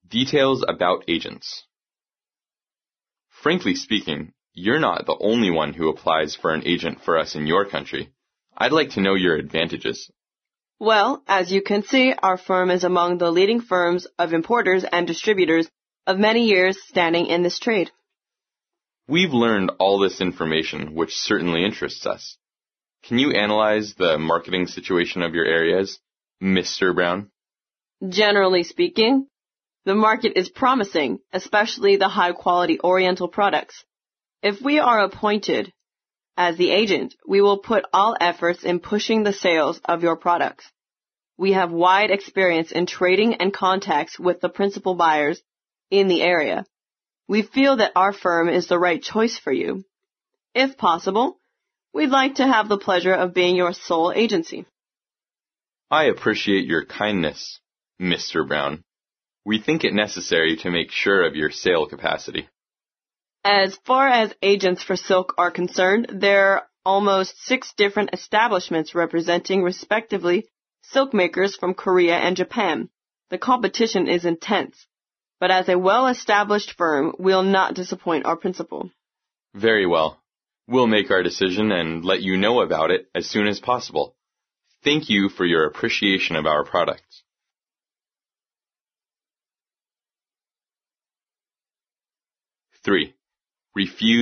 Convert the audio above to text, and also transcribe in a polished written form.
Details about agents. Frankly speaking, you're not the only one who applies for an agent for us in your country. I'd like to know your advantages. Well, as you can see, our firm is among the leading firms of importers and distributors of many years standing in this trade. We've learned all this information, which certainly interests us. Can you analyze the marketing situation of your areas, Mr. Brown? Generally speaking, the market is promising, especially the high-quality Oriental products. If we are appointed as the agent, we will put all efforts in pushing the sales of your products. We have wide experience in trading and contacts with the principal buyers in the area. We feel that our firm is the right choice for you. If possible, we'd like to have the pleasure of being your sole agency. I appreciate your kindness, Mr. Brown. We think it necessary to make sure of your sale capacity. As far as agents for silk are concerned, there are almost 6 different establishments representing respectively silk makers from Korea and Japan. The competition is intense, but as a well-established firm, we'll not disappoint our principal. Very well. We'll make our decision and let you know about it as soon as possible. Thank you for your appreciation of our products. Three, refuse